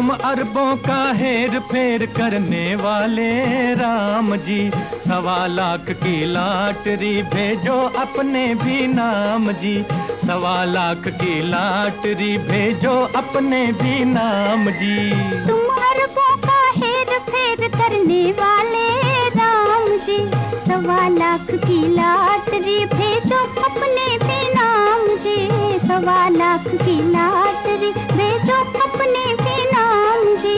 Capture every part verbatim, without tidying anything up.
तुम अरबों का हेर फेर करने वाले राम जी, सवा लाख की लॉटरी भेजो अपने भी नाम जी, सवा लाख की लॉटरी भेजो अपने भी नाम जी। तुम अरबों का हेर फेर करने वाले राम जी, सवा लाख की लॉटरी भेजो अपने भी नाम जी, सवा लाख की लॉटरी भेजो अपने भी नाम जी।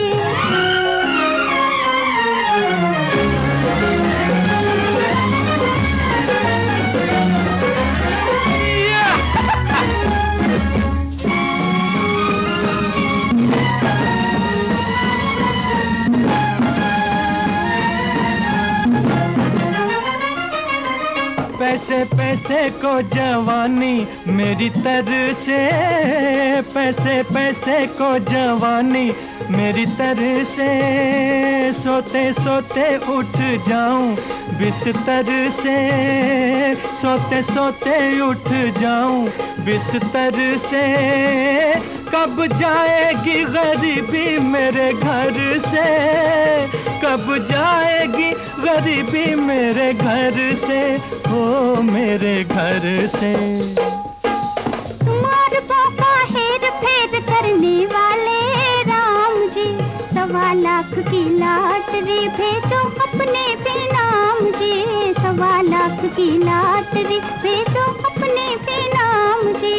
पैसे पैसे को जवानी मेरी तरह से, पैसे पैसे को जवानी मेरी तरह से, सोते सोते उठ जाऊं बिस्तर से, सोते सोते उठ जाऊं बिस्तर से। कब जाएगी गरीबी मेरे घर से, कब जाएगी गरीबी मेरे घर से, ओ मेरे घर से। तुम अरबों का हेर फेर करने वाले राम जी, सवा लाख की लॉटरी भेजो अपने भी नाम जी, सवा लाख की लॉटरी भेजो अपने भी नाम जी।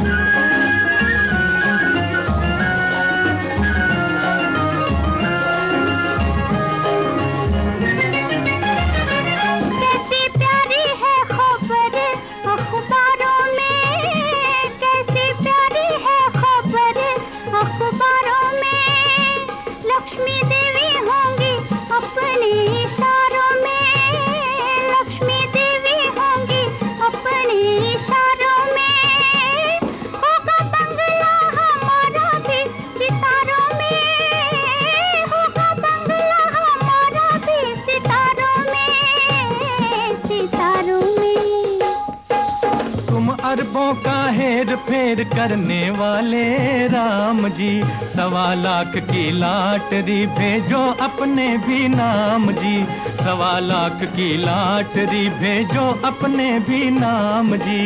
अरबों का हेर फेर करने वाले राम जी, सवा लाख की लॉटरी भेजो अपने भी नाम जी, सवा लाख की लॉटरी भेजो अपने भी नाम जी।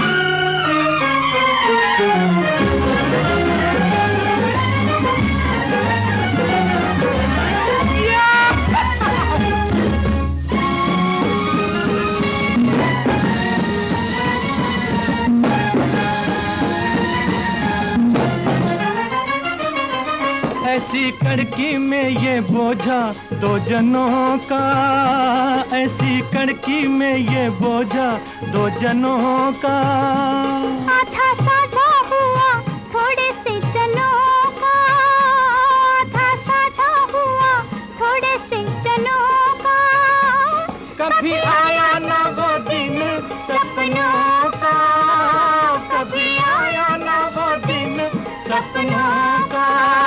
ऐसी कड़की में ये बोझा दो जनों का, ऐसी कड़की में ये बोझा दो जनों का। आधा साझा हुआ थोड़े से जनों का, आधा साझा हुआ थोड़े से जनों का। कभी आया ना वो दिन सपनों का, कभी आया ना वो दिन सपनों का,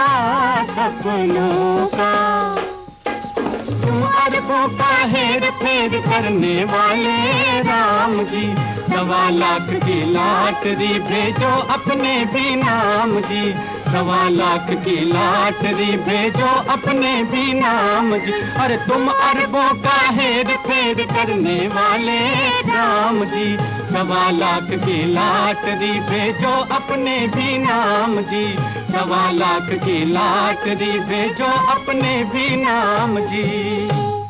सपनों का। तुम अरबों का हेर फेर करने वाले राम जी, सवा लाख की लॉटरी भेजो अपने भी नाम जी, सवा लाख की लॉटरी भेजो अपने भी नाम जी। अरे तुम अरबों का हेर फेर करने वाले राम जी, सवा लाख की लॉटरी भेजो अपने भी नाम जी, सवा लाख की लॉटरी भेजो अपने भी नाम जी।